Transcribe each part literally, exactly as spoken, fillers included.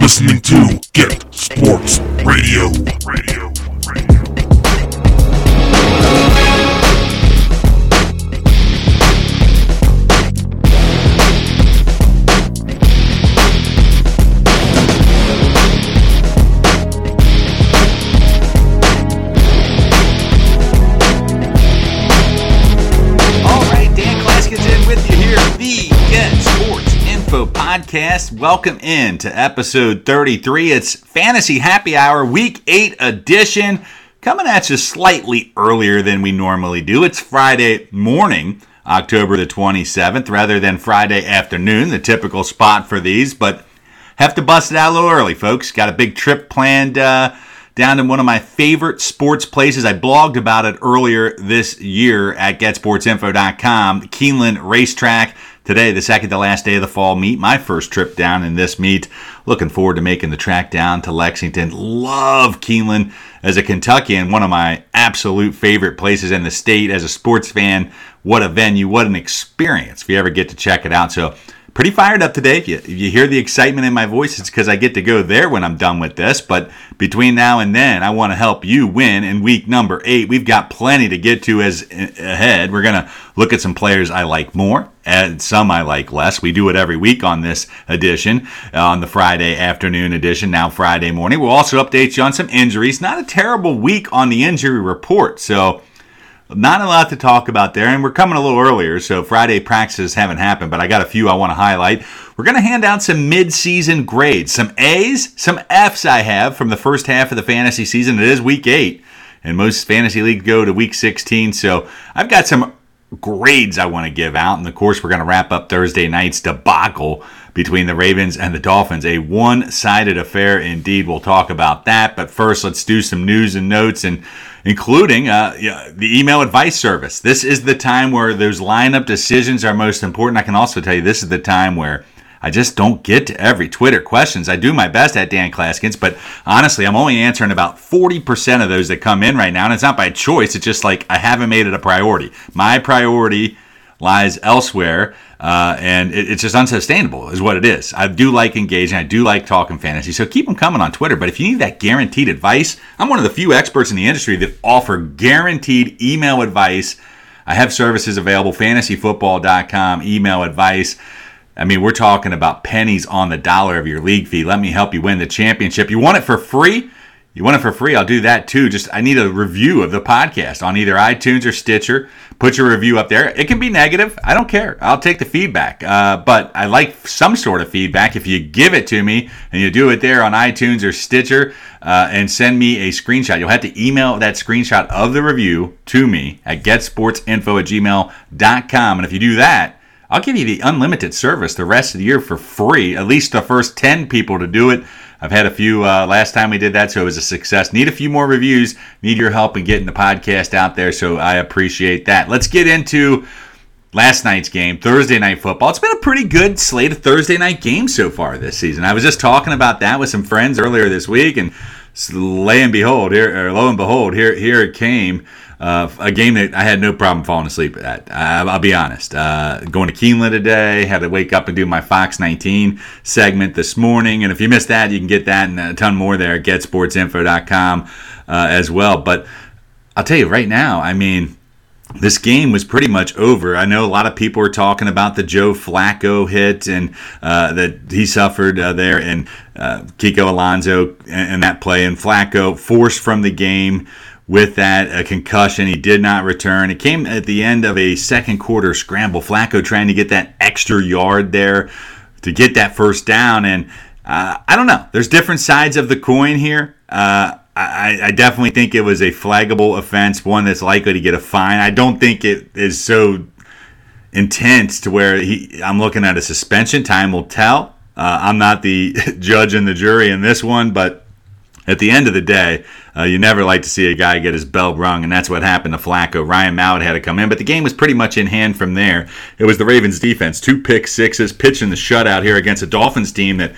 listening to Get Sports Radio. Radio. Radio. Podcast. Welcome in to episode thirty-three. It's Fantasy Happy Hour, Week eight edition, coming at you slightly earlier than we normally do. It's Friday morning, October the twenty-seventh, rather than Friday afternoon, the typical spot for these, but have to bust it out a little early, folks. Got a big trip planned uh, down to one of my favorite sports places. I blogged about it earlier this year at get sports info dot com, Keeneland Racetrack. Today, the second to last day of the fall meet, my first trip down in this meet. Looking forward to making the track down to Lexington. Love Keeneland as a Kentuckian, one of my absolute favorite places in the state. As a sports fan, what a venue, what an experience if you ever get to check it out. So, pretty fired up today. If you, if you hear the excitement in my voice, it's because I get to go there when I'm done with this. But between now and then, I want to help you win in week number eight. We've got plenty to get to as ahead. We're going to look at some players I like more and some I like less. We do it every week on this edition, uh, on the Friday afternoon edition, now Friday morning. We'll also update you on some injuries. Not a terrible week on the injury report, so not a lot to talk about there, and we're coming a little earlier, so Friday practices haven't happened, but I got a few I want to highlight. We're going to hand out some mid-season grades, some A's, some F's I have from the first half of the fantasy season. It is week eight, and most fantasy leagues go to week sixteen, so I've got some grades I want to give out, and of course we're going to wrap up Thursday night's debacle between the Ravens and the Dolphins, a one-sided affair indeed. We'll talk about that, but first let's do some news and notes, and including uh, yeah, the email advice service. This is the time where those lineup decisions are most important. I can also tell you this is the time where I just don't get to every Twitter questions. I do my best at Dan Claskins, but honestly, I'm only answering about forty percent of those that come in right now, and it's not by choice. It's just like I haven't made it a priority. My priority lies elsewhere, uh, and it, it's just unsustainable is what it is. I do like engaging. I do like talking fantasy, so keep them coming on Twitter. But if you need that guaranteed advice, I'm one of the few experts in the industry that offer guaranteed email advice. I have services available, fantasy football dot com, email advice. I mean, we're talking about pennies on the dollar of your league fee. Let me help you win the championship. You want it for free? You want it for free? I'll do that too. Just I need a review of the podcast on either iTunes or Stitcher. Put your review up there. It can be negative. I don't care. I'll take the feedback. Uh, but I like some sort of feedback. If you give it to me and you do it there on iTunes or Stitcher uh, and send me a screenshot, you'll have to email that screenshot of the review to me at get sports info at gmail dot com. And if you do that, I'll give you the unlimited service the rest of the year for free, at least the first ten people to do it. I've had a few uh, last time we did that, so it was a success. Need a few more reviews. Need your help in getting the podcast out there, so I appreciate that. Let's get into last night's game, Thursday Night Football. It's been a pretty good slate of Thursday night games so far this season. I was just talking about that with some friends earlier this week, and lo and behold, here, or lo and behold, here, here it came. Uh, a game that I had no problem falling asleep at. I, I'll be honest. Uh, going to Keeneland today, had to wake up and do my Fox nineteen segment this morning. And if you missed that, you can get that and a ton more there at get sports info dot com uh, as well. But I'll tell you right now, I mean, this game was pretty much over. I know a lot of people are talking about the Joe Flacco hit and uh, that he suffered uh, there, and uh, Kiko Alonso and, and that play. And Flacco forced from the game with that a concussion. He did not return. It came at the end of a second quarter scramble. Flacco trying to get that extra yard there to get that first down. And uh, I don't know. There's different sides of the coin here. Uh, I, I definitely think it was a flaggable offense, one that's likely to get a fine. I don't think it is so intense to where he, I'm looking at a suspension. Time will tell. Uh, I'm not the judge and the jury in this one, but at the end of the day, uh, you never like to see a guy get his bell rung, and that's what happened to Flacco. Ryan Mallett had to come in, but the game was pretty much in hand from there. It was the Ravens' defense, two pick sixes, pitching the shutout here against a Dolphins team that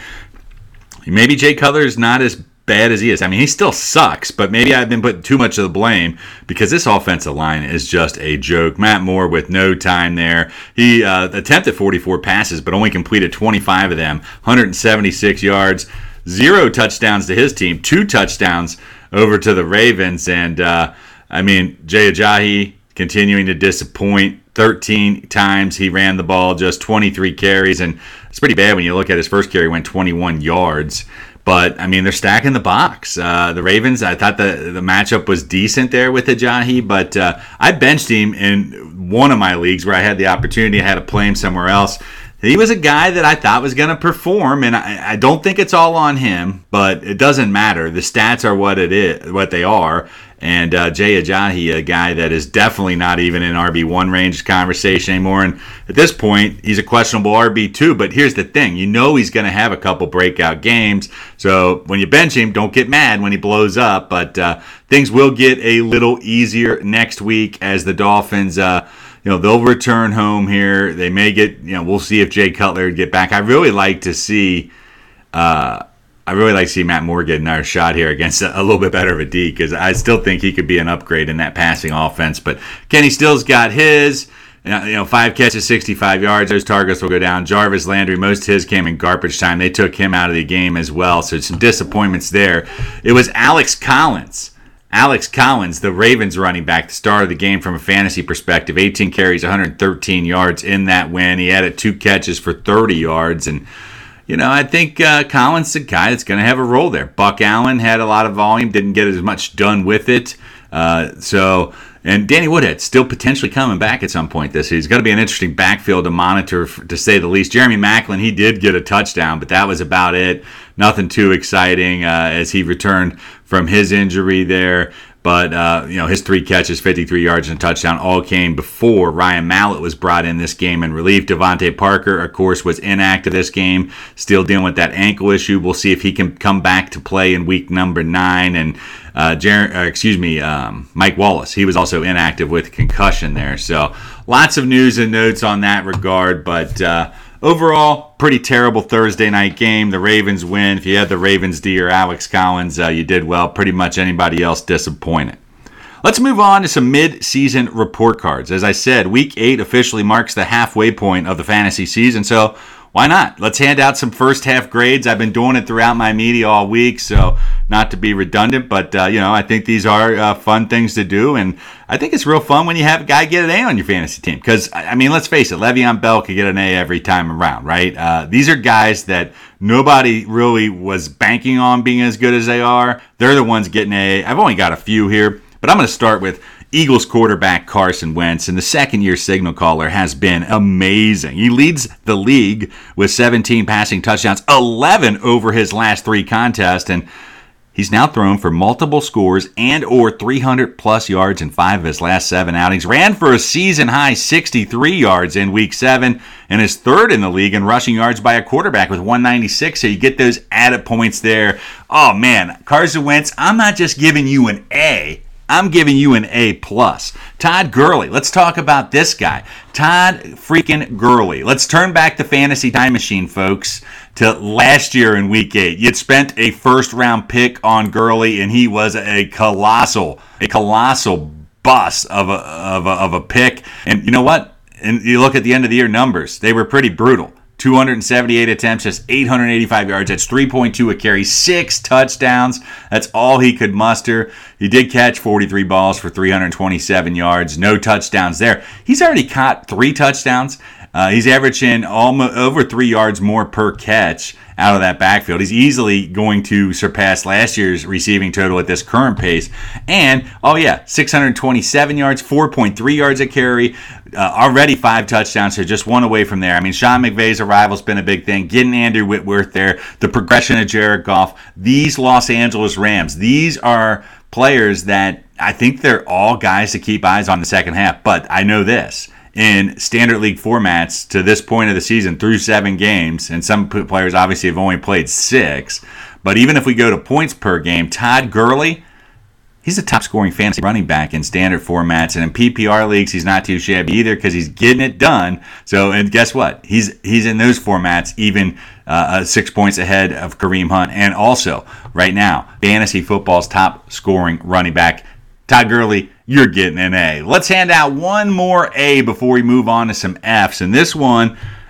maybe Jay Cutler is not as bad as he is. I mean, he still sucks, but maybe I've been putting too much of the blame because this offensive line is just a joke. Matt Moore with no time there. He uh, attempted forty-four passes, but only completed twenty-five of them, one hundred seventy-six yards. zero touchdowns to his team, two touchdowns over to the Ravens. And, uh, I mean, Jay Ajayi continuing to disappoint. thirteen times he ran the ball, just twenty-three carries. And it's pretty bad when you look at his first carry, went twenty-one yards. But, I mean, they're stacking the box. Uh, the Ravens, I thought the, the matchup was decent there with Ajayi, but uh, I benched him in one of my leagues where I had the opportunity. I had to play him somewhere else. He was a guy that I thought was going to perform, and I, I don't think it's all on him, but it doesn't matter. The stats are what it is, what they are. And uh, Jay Ajayi, a guy that is definitely not even in R B one range conversation anymore. And at this point, he's a questionable R B two. But here's the thing. You know he's going to have a couple breakout games. So when you bench him, don't get mad when he blows up. But uh, things will get a little easier next week as the Dolphins, uh, you know, they'll return home here. They may get, you know, we'll see if Jay Cutler get back. I really like to see... Uh, I really like to see Matt Moore get another shot here against a, a little bit better of a D, because I still think he could be an upgrade in that passing offense. But Kenny Stills got his, you know, five catches, sixty-five yards. Those targets will go down. Jarvis Landry, most of his came in garbage time. They took him out of the game as well, so some disappointments there. It was Alex Collins. Alex Collins, the Ravens running back, the star of the game from a fantasy perspective. eighteen carries, one hundred thirteen yards in that win. He added two catches for thirty yards, and you know, I think uh, Collins is a guy that's going to have a role there. Buck Allen had a lot of volume, didn't get as much done with it. Uh, so, and Danny Woodhead still potentially coming back at some point this season. It's going to be an interesting backfield to monitor, to say the least. Jeremy Maclin, he did get a touchdown, but that was about it. Nothing too exciting uh, as he returned from his injury there. But, uh, you know, his three catches, fifty-three yards and a touchdown, all came before Ryan Mallett was brought in this game in relief. Devontae Parker, of course, was inactive this game, still dealing with that ankle issue. We'll see if he can come back to play in week number nine. And, uh, Jer- uh, excuse me, um, Mike Wallace, he was also inactive with concussion there. So lots of news and notes on that regard. But uh, overall, pretty terrible Thursday night game. The Ravens win. If you had the Ravens D or Alex Collins, uh, you did well. Pretty much anybody else disappointed. Let's move on to some mid-season report cards. As I said, week eight officially marks the halfway point of the fantasy season, so why not? Let's hand out some first half grades. I've been doing it throughout my media all week, so not to be redundant, but uh, you know, I think these are uh, fun things to do, and I think it's real fun when you have a guy get an A on your fantasy team. Because, I mean, let's face it, Le'Veon Bell could get an A every time around, right? Uh, these are guys that nobody really was banking on being as good as they are. They're the ones getting A. I've only got a few here, but I'm going to start with Eagles quarterback Carson Wentz, and the second-year signal caller has been amazing. He leads the league with seventeen passing touchdowns, eleven over his last three contests, and he's now thrown for multiple scores and or three hundred plus yards in five of his last seven outings. Ran for a season-high sixty-three yards in week seven, and is third in the league in rushing yards by a quarterback with one ninety-six, so you get those added points there. Oh, man, Carson Wentz, I'm not just giving you an A. I'm giving you an A+. Todd Gurley. Let's talk about this guy. Todd freaking Gurley. Let's turn back the fantasy time machine, folks, to last year in week eight. You'd spent a first-round pick on Gurley, and he was a colossal, a colossal bust of a, of a, of a pick. And you know what? And you look at the end of the year numbers. They were pretty brutal. two hundred seventy-eight attempts, just eight hundred eighty-five yards. That's three point two a carry, six touchdowns. That's all he could muster. He did catch forty-three balls for three hundred twenty-seven yards. No touchdowns there. He's already caught three touchdowns. Uh, he's averaging almost over three yards more per catch out of that backfield. He's easily going to surpass last year's receiving total at this current pace. And, oh yeah, six hundred twenty-seven yards, four point three yards a carry, uh, already five touchdowns, so just one away from there. I mean, Sean McVay's arrival's been a big thing. Getting Andrew Whitworth there, the progression of Jared Goff. These Los Angeles Rams, these are players that I think they're all guys to keep eyes on the second half. But I know this. In standard league formats to this point of the season through seven games, and some players obviously have only played six, but even if we go to points per game, Todd Gurley, he's the top scoring fantasy running back in standard formats, and in P P R leagues, he's not too shabby either because he's getting it done. So, and guess what? He's he's in those formats even uh, six points ahead of Kareem Hunt, and also right now, fantasy football's top scoring running back, Todd Gurley. You're getting an A. Let's hand out one more A before we move on to some Fs. And this one,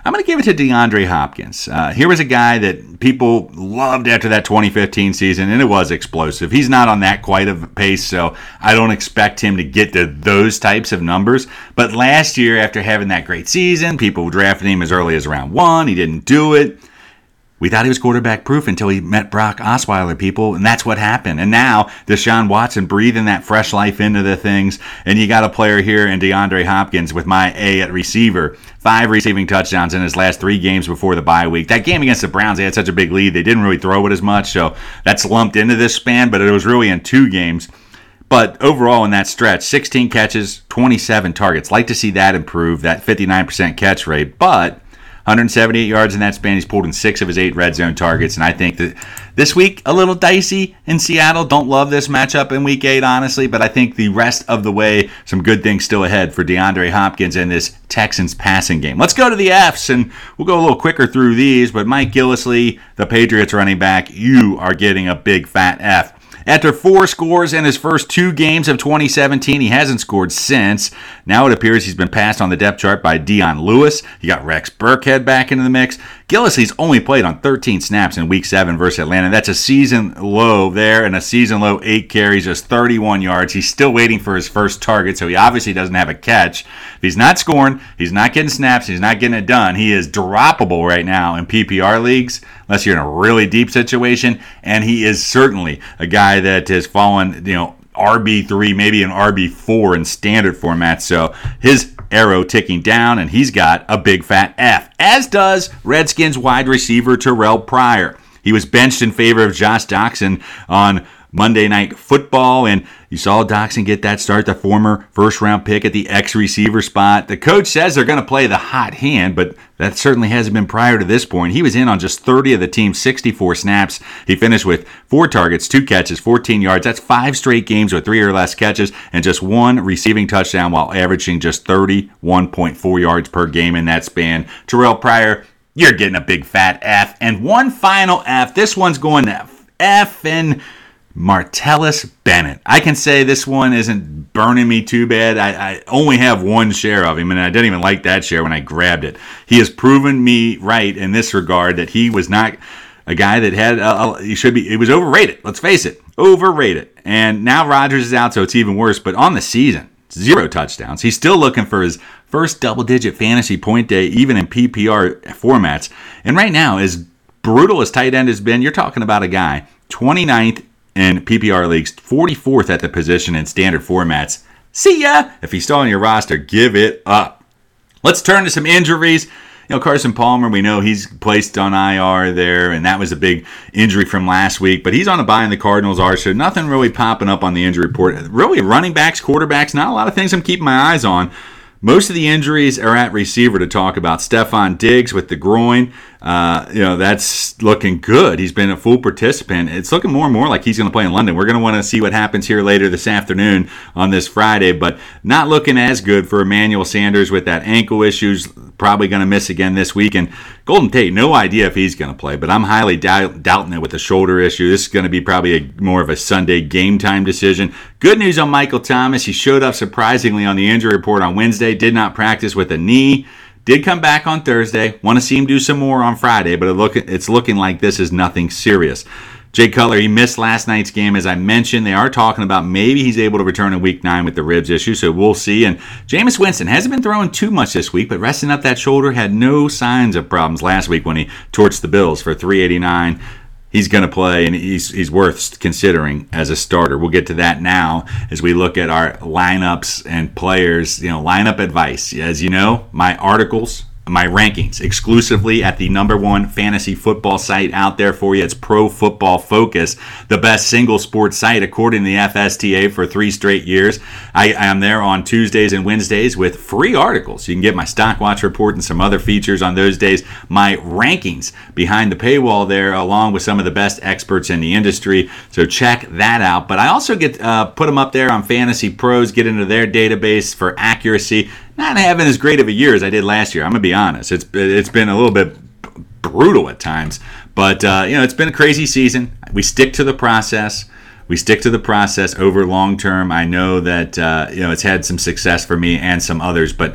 I'm going to give it to DeAndre Hopkins. Uh, here was a guy that people loved after that twenty fifteen season, and it was explosive. He's not on that quite of a pace, so I don't expect him to get to those types of numbers. But last year, after having that great season, people drafted him as early as round one. He didn't do it. We thought he was quarterback proof until he met Brock Osweiler, people, and that's what happened. And now Deshaun Watson breathing that fresh life into the things, and you got a player here in DeAndre Hopkins with my A at receiver. Five receiving touchdowns in his last three games before the bye week. That game against the Browns, they had such a big lead, they didn't really throw it as much, so that's lumped into this span, but it was really in two games. But overall in that stretch, sixteen catches, twenty-seven targets. Like to see that improve, that fifty-nine percent catch rate, but one hundred seventy-eight yards in that span. He's pulled in six of his eight red zone targets. And I think that this week, a little dicey in Seattle. Don't love this matchup in week eight, honestly. But I think the rest of the way, some good things still ahead for DeAndre Hopkins in this Texans passing game. Let's go to the Fs, and we'll go a little quicker through these. But Mike Gillislee, the Patriots running back, you are getting a big fat F. After four scores in his first two games of twenty seventeen, he hasn't scored since. Now it appears he's been passed on the depth chart by Dion Lewis. You got Rex Burkhead back into the mix. Gillislee's only played on thirteen snaps in Week seven versus Atlanta. That's a season low there, and a season low eight carries, just thirty-one yards. He's still waiting for his first target, so he obviously doesn't have a catch. If he's not scoring, he's not getting snaps, he's not getting it done. He is droppable right now in P P R leagues, unless you're in a really deep situation, and he is certainly a guy that has fallen, you know, R B three, maybe an R B four in standard format. So his arrow ticking down, and he's got a big fat F, as does Redskins wide receiver Terrell Pryor. He was benched in favor of Josh Doctson on Monday Night Football, and you saw Doctson get that start, the former first-round pick at the X-receiver spot. The coach says they're going to play the hot hand, but that certainly hasn't been prior to this point. He was in on just thirty of the team's sixty-four snaps. He finished with four targets, two catches, fourteen yards. That's five straight games with three or less catches and just one receiving touchdown while averaging just thirty-one point four yards per game in that span. Terrell Pryor, you're getting a big fat F. And one final F. This one's going to F and Martellus Bennett. I can say this one isn't burning me too bad. I, I only have one share of him, and I didn't even like that share when I grabbed it. He has proven me right in this regard that he was not a guy that had, a, a, he should be, it was overrated. Let's face it, overrated. And now Rodgers is out, so it's even worse. But on the season, zero touchdowns. He's still looking for his first double-digit fantasy point day, even in P P R formats. And right now, as brutal as tight end has been, you're talking about a guy, twenty-ninth in P P R leagues, forty-fourth at the position in standard formats. See ya! If he's still on your roster, give it up. Let's turn to some injuries. You know, Carson Palmer, we know he's placed on I R there, and that was a big injury from last week, but he's on a bye and the Cardinals are, so nothing really popping up on the injury report. Really, running backs, quarterbacks, not a lot of things I'm keeping my eyes on. Most of the injuries are at receiver to talk about. Stephon Diggs with the groin, uh, you know, that's looking good. He's been a full participant. It's looking more and more like he's going to play in London. We're going to want to see what happens here later this afternoon on this Friday, but not looking as good for Emmanuel Sanders with that ankle issues. Probably going to miss again this week. And Golden Tate, no idea if he's going to play, but I'm highly doubt, doubting it with the shoulder issue. This is going to be probably a, more of a Sunday game time decision. Good news on Michael Thomas. He showed up surprisingly on the injury report on Wednesday. Did not practice with a knee. Did come back on Thursday. Want to see him do some more on Friday, but it look, it's looking like this is nothing serious. Jay Cutler, he missed last night's game, as I mentioned. They are talking about maybe he's able to return in week nine with the ribs issue, so we'll see. And Jameis Winston hasn't been throwing too much this week, but resting up that shoulder, had no signs of problems last week when he torched the Bills for three eighty-nine. He's going to play, and he's he's worth considering as a starter. We'll get to that now as we look at our lineups and players. You know, lineup advice. As you know, my articles, my rankings exclusively at the number one fantasy football site out there for you. It's Pro Football Focus, the best single sports site according to the F S T A for three straight years. I am there on Tuesdays and Wednesdays with free articles. You can get my Stock Watch report and some other features on those days. My rankings behind the paywall there, along with some of the best experts in the industry. So check that out. But I also get uh, put them up there on Fantasy Pros, get into their database for accuracy. Not having as great of a year as I did last year. I'm gonna be honest. It's it's been a little bit brutal at times, but uh, you know, it's been a crazy season. We stick to the process. We stick to the process over long term. I know that uh, you know it's had some success for me and some others, but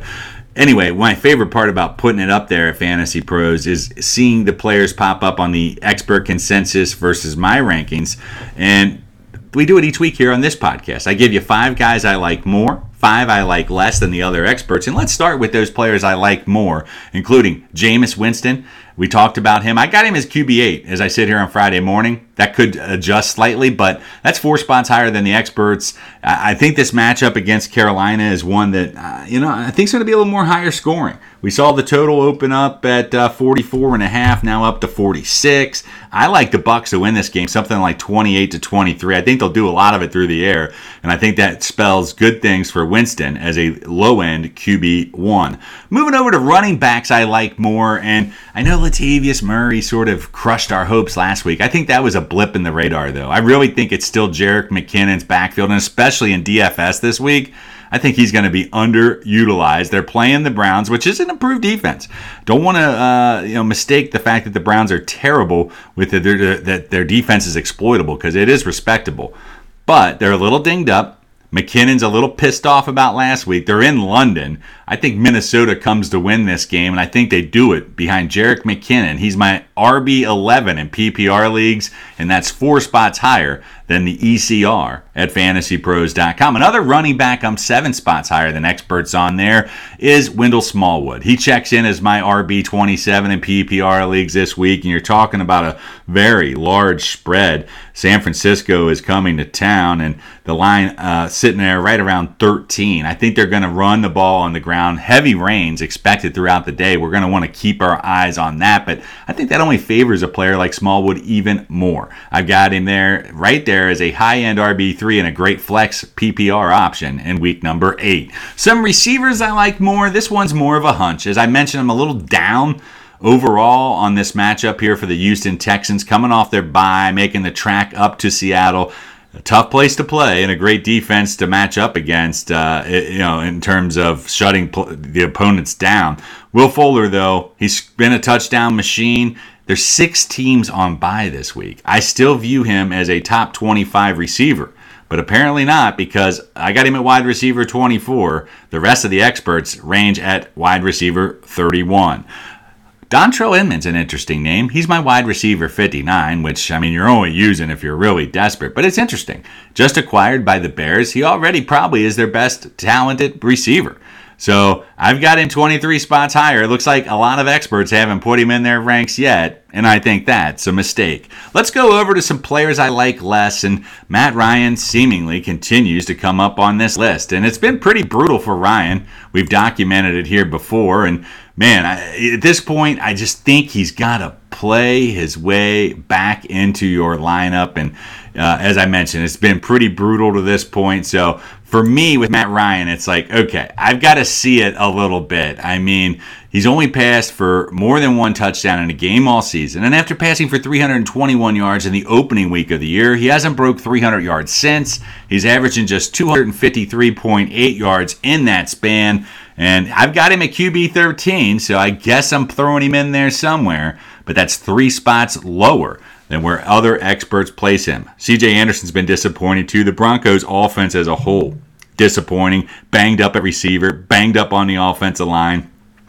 Anyway, my favorite part about putting it up there at Fantasy Pros is seeing the players pop up on the expert consensus versus my rankings. And we do it each week here on this podcast. I give you five guys I like more, five I like less than the other experts. And let's start with those players I like more, including Jameis Winston. We talked about him. I got him as Q B eight as I sit here on Friday morning. That could adjust slightly, but that's four spots higher than the experts. I think this matchup against Carolina is one that, uh, you know, I think is going to be a little more higher scoring. We saw the total open up at uh, forty-four and a half, now up to forty-six. I like the Bucs to win this game, something like twenty-eight to twenty-three. I think they'll do a lot of it through the air, and I think that spells good things for Winston as a low-end Q B one. Moving over to running backs I like more, and I know Latavius Murray sort of crushed our hopes last week. I think that was a blip in the radar, though. I really think it's still Jerick McKinnon's backfield, and especially in D F S this week, I think he's going to be underutilized. They're playing the Browns, which is an improved defense. Don't want to uh, you know mistake the fact that the Browns are terrible with the, their, that their defense is exploitable, because it is respectable. But they're a little dinged up. McKinnon's a little pissed off about last week. They're in London. I think Minnesota comes to win this game, and I think they do it behind Jerick McKinnon. He's my R B eleven in P P R leagues, and that's four spots higher than the E C R at fantasy pros dot com. Another running back I'm seven spots higher than experts on there is Wendell Smallwood. He checks in as my R B twenty-seven in P P R leagues this week, and you're talking about a very large spread. San Francisco is coming to town, and the line uh, sitting there right around thirteen. I think they're going to run the ball on the ground. Heavy rains expected throughout the day. We're going to want to keep our eyes on that, but I think that only favors a player like Smallwood even more. I've got him there, right there, as a high-end R B three and a great flex P P R option in week number eight. Some receivers I like more. This one's more of a hunch. As I mentioned, I'm a little down overall on this matchup here for the Houston Texans, coming off their bye, making the track up to Seattle. A tough place to play and a great defense to match up against, uh, you know, in terms of shutting pl- the opponents down. Will Fuller, though, he's been a touchdown machine. There's six teams on bye this week. I still view him as a top twenty-five receiver, but apparently not, because I got him at wide receiver twenty-four. The rest of the experts range at wide receiver thirty-one. Dontrell Inman's an interesting name. He's my wide receiver fifty-nine, which, I mean, you're only using if you're really desperate, but it's interesting. Just acquired by the Bears, he already probably is their best talented receiver. So I've got him twenty-three spots higher. It looks like a lot of experts haven't put him in their ranks yet, and I think that's a mistake. Let's go over to some players I like less, and Matt Ryan seemingly continues to come up on this list. And it's been pretty brutal for Ryan. We've documented it here before, and man, I, at this point, I just think he's got to play his way back into your lineup. And uh, as I mentioned, it's been pretty brutal to this point. So for me, with Matt Ryan, it's like, okay, I've got to see it a little bit. I mean, he's only passed for more than one touchdown in a game all season. And after passing for three hundred twenty-one yards in the opening week of the year, he hasn't broke three hundred yards since. He's averaging just two hundred fifty-three point eight yards in that span. And I've got him at Q B thirteen, so I guess I'm throwing him in there somewhere. But that's three spots lower than where other experts place him. C J Anderson's been disappointing too. The Broncos' offense as a whole, disappointing. Banged up at receiver, banged up on the offensive line.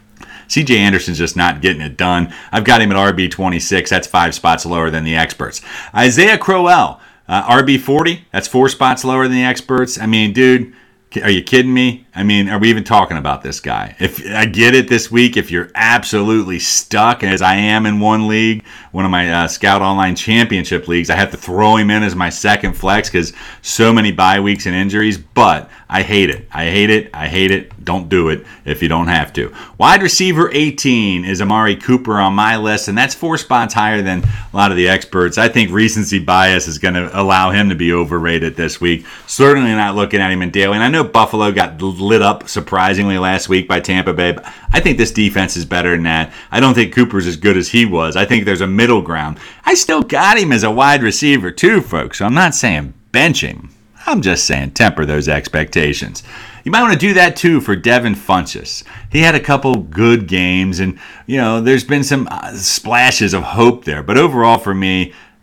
C J Anderson's just not getting it done. I've got him at R B twenty-six. That's five spots lower than the experts. Isaiah Crowell, uh, R B forty. That's four spots lower than the experts. I mean, dude, are you kidding me? I mean, are we even talking about this guy? If I get it this week, if you're absolutely stuck, as I am in one league, one of my uh, Scout Online Championship leagues, I have to throw him in as my second flex because so many bye weeks and injuries, but I hate it. I hate it. I hate it. Don't do it if you don't have to. Wide receiver eighteen is Amari Cooper on my list, and that's four spots higher than a lot of the experts. I think recency bias is going to allow him to be overrated this week. Certainly not looking at him in daily. And I know Buffalo got lit up surprisingly last week by Tampa Bay, but I think this defense is better than that. I don't think Cooper's as good as he was. I think there's a middle ground. I still got him as a wide receiver too, folks, so I'm not saying bench him. I'm just saying temper those expectations. You might want to do that too for Devin Funchess. He had a couple good games, and you know there's been some uh, splashes of hope there. But overall, for me,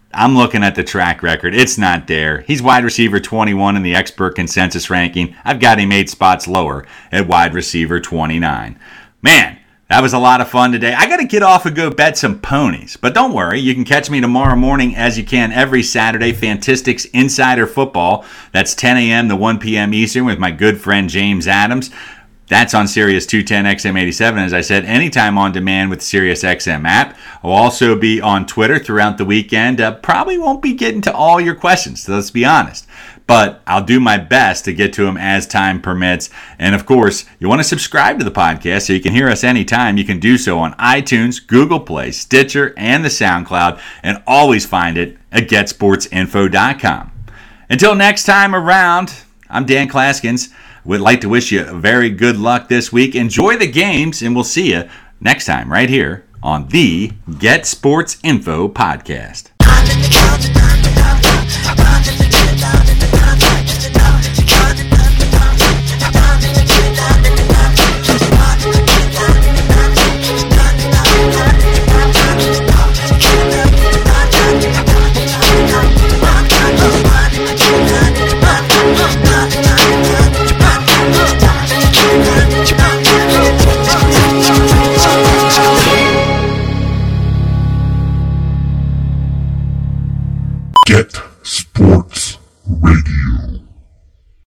I'm looking at the track record. It's not there. He's wide receiver twenty-one in the expert consensus ranking. I've got him eight spots lower at wide receiver twenty-nine. Man, that was a lot of fun today. I got to get off and go bet some ponies. But don't worry, you can catch me tomorrow morning as you can every Saturday. Fantistics Insider Football. That's ten a.m. to one p.m. Eastern with my good friend James Adams. That's on Sirius two ten X M eighty-seven, as I said, anytime on demand with the Sirius X M app. I'll also be on Twitter throughout the weekend. Uh, probably won't be getting to all your questions, so let's be honest. But I'll do my best to get to them as time permits. And of course, you want to subscribe to the podcast so you can hear us anytime. You can do so on iTunes, Google Play, Stitcher, and the SoundCloud, and always find it at get sports info dot com. Until next time around, I'm Dan Claskins. Would like to wish you very good luck this week. Enjoy the games, and we'll see you next time right here on the Get Sports Info podcast.